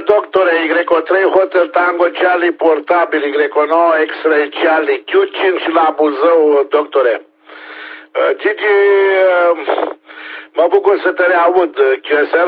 doctore, Y3 Hotel Tango Charlie portabil, Y9 X-Ray Charlie, Q5 la Buzău, doctore. Gigi, mă bucur să te reaud, QSL.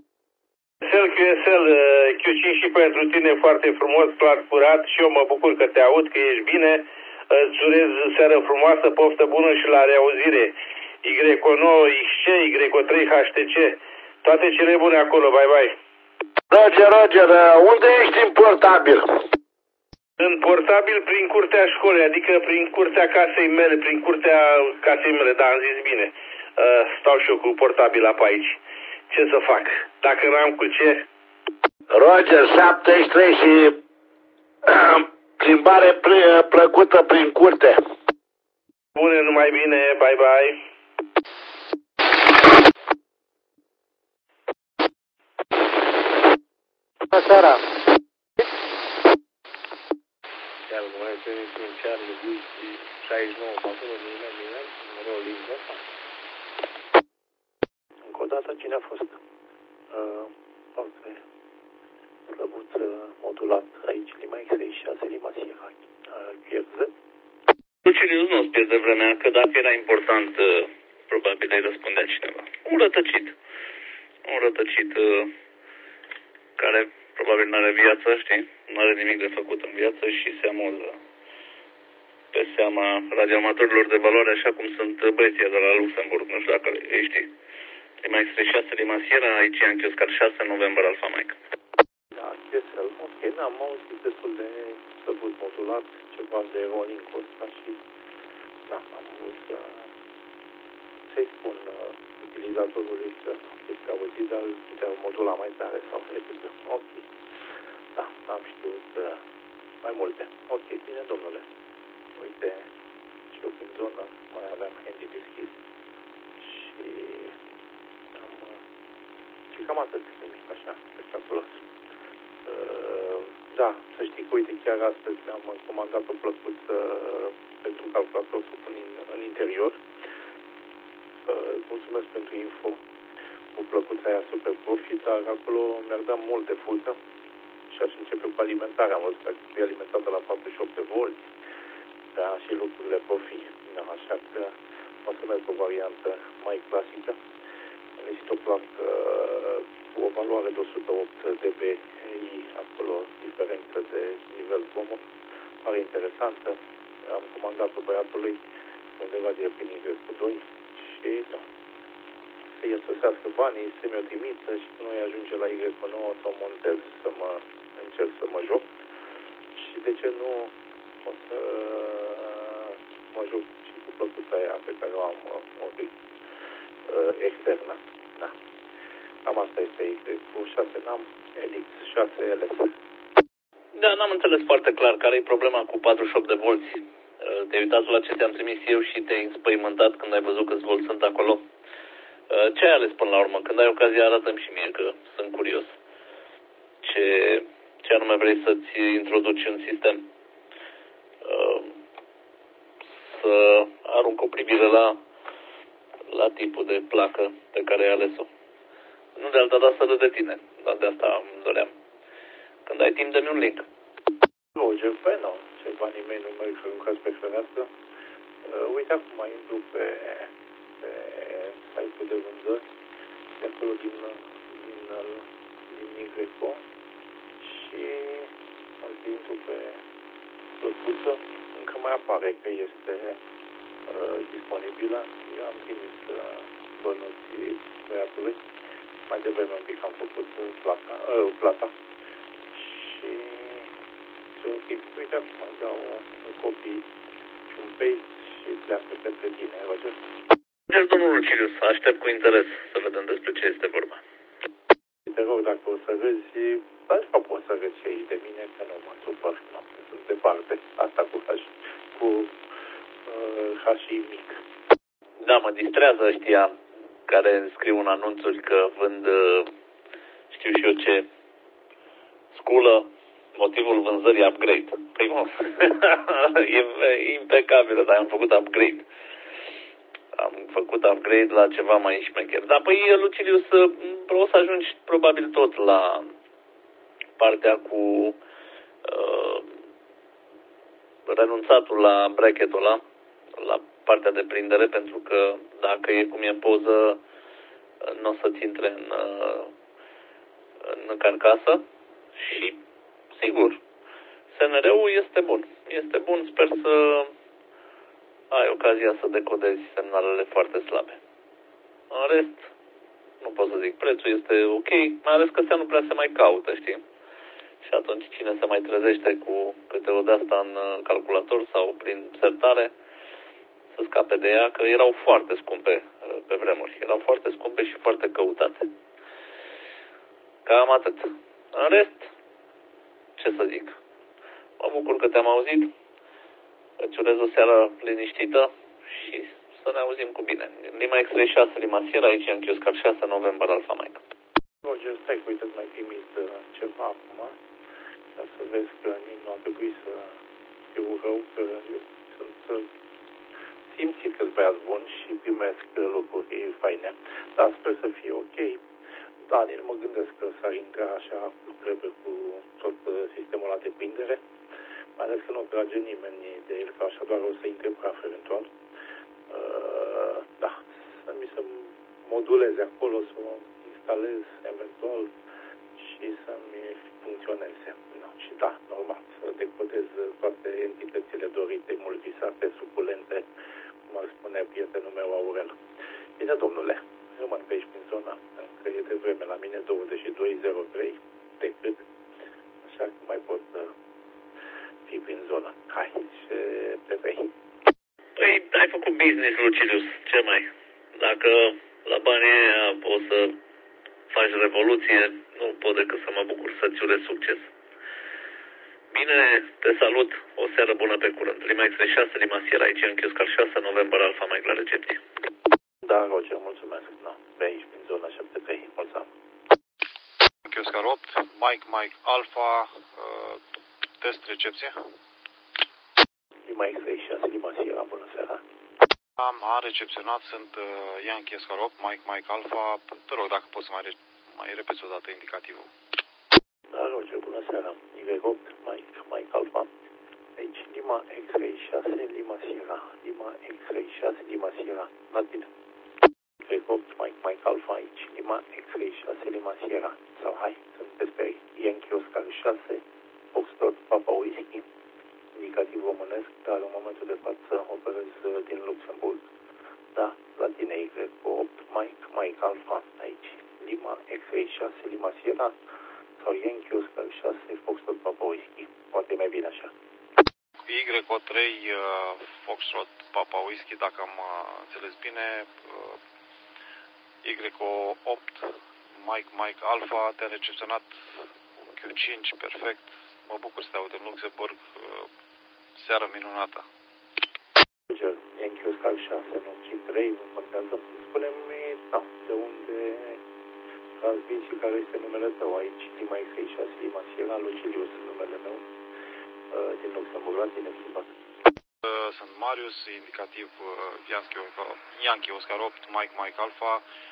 QSL, Q5 și pentru tine foarte frumos, clar curat și eu mă bucur că te aud, că ești bine. Îți urez seară frumoasă, poftă bună și la reauzire. Y9 XC, Y3 HTC, toate cele bune acolo, bye bye. Roger, unde ești în portabil? În portabil prin curtea școlii, adică prin curtea casei mele, da, am zis bine. Stau și eu cu portabila pe aici. Ce să fac? Dacă n-am cu ce? Roger, 73 și plimbare plăcută prin curte. Bune, numai bine, bye bye. Bună seara! Chiar mai trebuie să Charlie Whisky 69 acolo, nimeni, rolling ăsta. Încă o dată, cine a fost? Plăbuț modulat aici, Lima X-Ray 6, Lima Sierra, QFZ. Lucilius, nu-ți pierde vremea, că dacă era important, probabil îi răspundea cineva. Un rătăcit care probabil nu are viață, știi? Nu are nimic de făcut în viață și se amuză pe seama radioamatorilor de valoare, așa cum sunt băieții de la Luxemburg, nu știu dacă îi știi. Lima X-Ray 6, Lima Sierra, aici e Anchioscar 6, November Alpha Mike. Da, QSL, ok, n-am auzit destul de plăbuț modulat, ceva de rolling-ul ăsta și da, am vrut să-i spun utilizatorului că este auzit, dar putea modula mai tare sau repede. Ok. Da, am știut mai multe. Ok, bine, domnule. Uite, și eu prin zonă mai aveam handy deschis și cam atât, nimic așa, spectaculos. Da, să știi că, uite, chiar astăzi mi-am comandat o plăcuță pentru calculator să pun în interior. Mulțumesc pentru info cu plăcuța aia super profi, dar acolo mi-ar da multe fuză și aș începe cu alimentarea. Am văzut că e alimentată la 48 de volți, da, și lucrurile profi. Da, așa că o să merg cu o variantă mai clasică. Necesită o placă cu o valoare de 108 dBi, acolo diferență de nivel zgomot, pare interesantă. Am comandat-o băiatului undeva de prin Y2 și da, să-i sosească banii, să mi-o trimită și nu îi ajunge la Y9 să o montez, să mă încerc să mă joc și de ce nu o să mă joc și cu plăcuța aia pe care o am o externă. Da. Cam asta este cu 6 NAM, Elix 6 LS. Da, n-am înțeles foarte clar care e problema cu 48 de volți. Te-ai uitat la ce ți-am trimis eu și te-ai înspăimântat când ai văzut câți volți sunt acolo. Ce ai ales până la urmă? Când ai ocazia, arată-mi și mie, că sunt curios. Ce anume vrei să-ți introduci în sistem? Să arunc o privire la tipul de placă pe care ai ales-o. Nu de alta dată să râd de tine, dar de asta îmi doream. Când ai timp, dă-mi un link. Roger, păi nu, ce banii mei nu merg să lucrați pe fereastră. Uite, acum intru pe site-ul de vânzări, de acolo din Negreco și intru pe plăcuță, încă mai apare că este disponibilă. Eu am trimis bănuții băiatului, mai devreme un pic am făcut plata și ok, uite acum îmi dau un copii și un paste și pleacă pentru tine, Roger. Deci, domnul Lucilius, aștept cu interes să vedem despre ce este vorba. Te rog, dacă o să râzi, dar sau poți să râzi și aici de mine, că nu mă supăr, nu, sunt departe, asta cu H și mic. Da, mă distrează ăștia care scriu în anunțuri că vând, știu și eu ce, sculă, motivul vânzării upgrade. Păi mă, e impecabilă, dar am făcut upgrade. Am făcut upgrade la ceva mai șmecher. Dar păi, Lucilius, o să ajungi probabil tot la partea cu renunțatul la bracketul ăla, la partea de prindere, pentru că dacă e cum e în poză, nu o să-ți intre în carcasă și, sigur, SNR-ul este bun. Este bun, sper să ai ocazia să decodezi semnalele foarte slabe. În rest, nu pot să zic, prețul este ok, mai ales că astea nu prea se mai caută, știi? Și atunci cine se mai trezește cu câte o de-asta în calculator sau prin sertare, să scape de ea, că erau foarte scumpe pe vremuri. Erau foarte scumpe și foarte căutate. Cam atât. În rest, ce să zic? Mă bucur că te-am auzit. Îți urez o seară liniștită și să ne auzim cu bine. Lima X36, Lima Sierra, aici în Chioscar 6, November, Alfa Mike. Roger, stai, uite, mai primit ceva acum, ca să vezi că nici nu ar trebui să fiu rău, că eu sunt simțit că-s băiat bun și primesc lucruri faine. Dar sper să fie ok. Daniel, mă gândesc că s-ar intra așa cum trebuie cu tot sistemul ăla de prindere, mai ales că nu trage nimeni de el, că așa doar o să intre praf eventual. Da, să moduleze acolo, să o instalez eventual și să-mi funcționeze. No, și da, normal, să decodez toate entitățile dorite, mult visate, suculente, cum ar spune prietenul meu Aurel. Bine, domnule, rămân pe aici prin zona, încă e de vreme la mine, 22:03, decât, așa că mai pot fi prin zonă. Hai, și te vei. Păi, ai făcut business, Lucilius, ce mai? Dacă la banii aia poți să faci revoluție, nu pot decât să mă bucur să-ți urez succes. Bine, te salut, o seară bună pe curând. Lima X36, Lima Sierra, aici în Chioscar 6, November, Alfa Mike, la recepție. Da, Roger, mulțumesc. Da, pe aici, prin zona 73. Mulțumesc. Chioscar 8, Mike Alpha, test recepție. Lima X36, Lima Sierra, bună seara. Am recepționat, sunt Yankee Oscar 8, Mike Alpha. Te rog, dacă poți să mai repeți o dată indicativul. Da, Roger, bună seara. Y8, Mike Alpha. Aici, Lima X36, Lima Sierra. Lima X36, Lima Sierra. La tine. Y8, Mike Alpha. Aici, Lima X36, Lima Sierra. Sau hai, sunteți pe Yankee Oscar 6, Foxtrot, Papa Whisky. Indicativ românesc, dar în momentul de față operez din Luxemburg. Da, la tine Y8, Mike Alpha, aici, Lima X36, Lima Sierra, sau Yankee Oscar 6, Foxtrot, Papa Whisky. Poate mai bine așa. Y3, Foxtrot, Papa Whisky, dacă am înțeles bine, Y8, Mike Alpha, te-a recepționat Q5, perfect. Mă bucur să te aud în Luxemburg. Seară minunată. Yankee Oscar 6, nu Q3, nu contează. Spune-mi, da, de unde transmis și care este numele tău aici, Lima X36, Lima Sierra, Lucilius, numele meu, din Luxemburg, la tine schimbat. Sunt Marius, indicativ Yankee Oscar 8, Mike Alpha,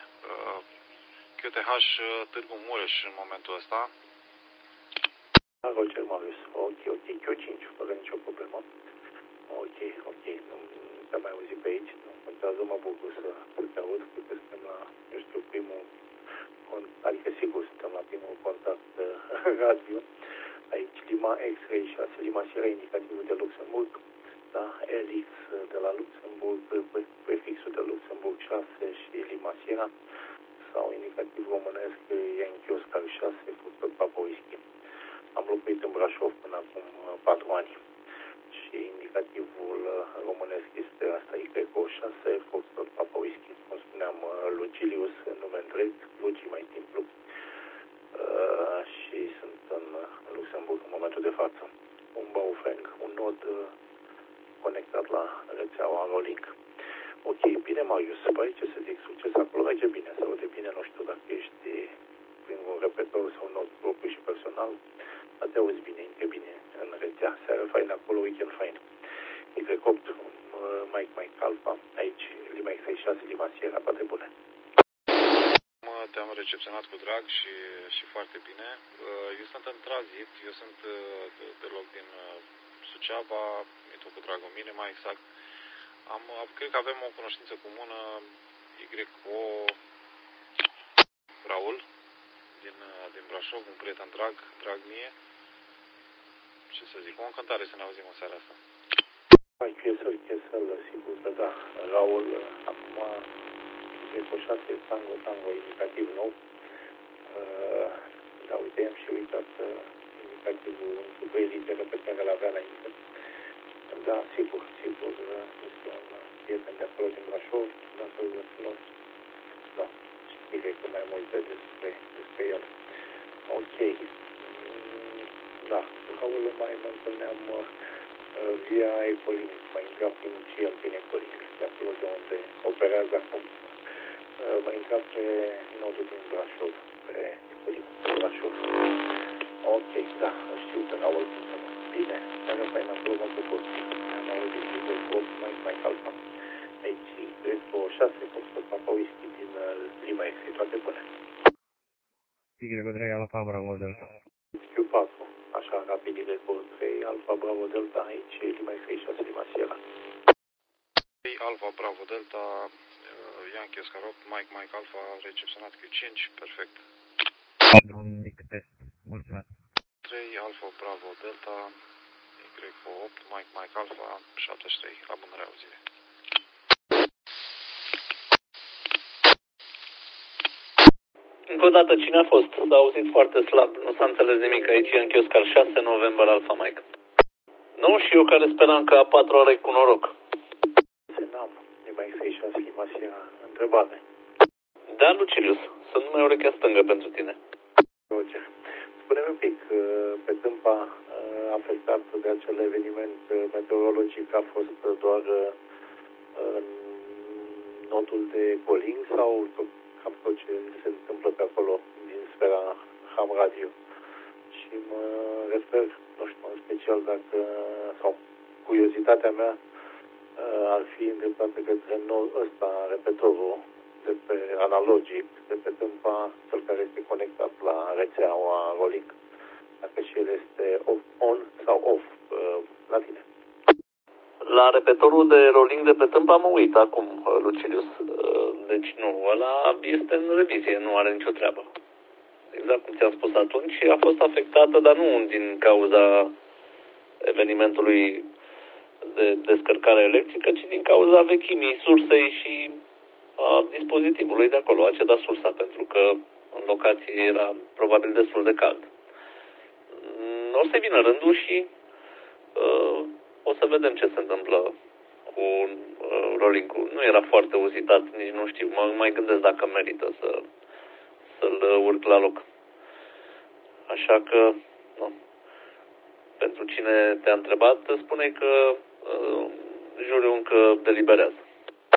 QTH Târgu Mureș în momentul ăsta. Roger Marius, ok, Q5, fără nicio problemă. Ok, nu te-am mai auzit pe aici, nu contează, mă bucur să te aud, cred că suntem la, eu știu, primul, adică sigur suntem la primul contact radio. Aici Lima X36, Lima Sierra, indicativul de Luxemburg, da, LX de la Luxemburg, prefixul de Luxemburg 6 și Lima Sierra, sau indicativ românesc Yankee Oscar 6, Foxtrot, Papa Whisky. Am locuit în Brașov până acum 4 ani și indicativul românesc este asta, Y6, Foxtrot, Papa Whisky. Cum spuneam, Lucilius, nume întreg, Luci mai simplu. Și sunt în Luxemburg în momentul de față. Un Baofeng, un nod conectat la rețeaua Rolling. Ok, bine, Marius, păi ce să zic, succes acolo, merge bine, se aude bine, nu știu dacă ești prin un repetor sau un nod propriu și personal, dar te auzi bine, intre bine în rețea, seară fain acolo, weekend fain. Y8, Mike Alpha, aici, Lima X36, Lima Sierra, toate bune. te-am recepționat cu drag și foarte bine. Eu sunt în tranzit, eu sunt deloc din Suceava, e tot cu Dragomine, mai exact. Cred că avem o cunoștință comună, YO Raul, din Brașov, un prieten drag mie. Ce să zic, o încântare să ne auzim în seara asta. Mai Chesel, sigur că da. Raul, acum, Eco6, tango, indicativ nou. Da, uite, am și uitat indicativul cu 2 litere pe care l-avea înainte. Da, sigur, este un prieten de acolo din Brașov, datorită de frumos. Da, știi că mai multe despre el. Ok. Da, Raul mai mă întâlneam via Ecolink, mai intrat prin el prin Ecolink, de acolo de unde operează acum. Mai intrat pe nodul din Brașov, pe Ecolink din Brașov. Ok, da, știu că Raul bine, dacă fain acolo mă bucur. Am auzit și de 8 mai calpa. Aici, Greco 6, Foxtrot Papa Whisky din Lima X, toate bune. Y3 Alfa Bravo Delta. Q4, așa rapid, Y3 Alfa Bravo Delta, aici Lima X 6 Lima Sierra. Alfa Bravo Delta, Yankee Oscar 8, Mike Alfa, recepționat Q5, perfect. Un mic test, mulțumesc. 3 Alfa Bravo Delta, Y8, Mike Alfa, 73, la bună reauzire. Încă o dată, cine a fost? S-a auzit foarte slab, nu s-a înțeles nimic aici, în Oscar 6, November, Alfa Mike. Nu, și eu care speram că a 4 ore cu noroc. N-am, Lima X 6 Lima Sierra, întrebare. Da, Lucilius, sunt numai urechea stângă pentru tine. Roger. Spune-mi un pic, pe Tâmpa afectat de acel eveniment meteorologic a fost doar în nodul de Ecolink sau cam tot ce se întâmplă pe acolo din sfera Ham Radio? Și mă refer, nu știu, în special dacă, sau curiozitatea mea ar fi îndreptată către ăsta, repetorul de pe analogic, de pe Tâmpa, cel care este conectat la rețeaua Rolink, dacă și el este on sau off la tine. La repetorul de Rolling de pe Tâmpa mă uit acum, Lucilius. Deci nu, ăla este în revizie, nu are nicio treabă. Exact cum ți-am spus atunci, a fost afectată, dar nu din cauza evenimentului de descărcare electrică, ci din cauza vechimii sursei și a dispozitivului de acolo, a cedat sursa, pentru că în locație era probabil destul de cald. O să vină rândul și o să vedem ce se întâmplă cu Rolling-ul. Nu era foarte uzitat, nici nu știu, mă mai gândesc dacă merită să-l urc la loc. Așa că, nu. Pentru cine te-a întrebat, spune că juriul încă deliberează.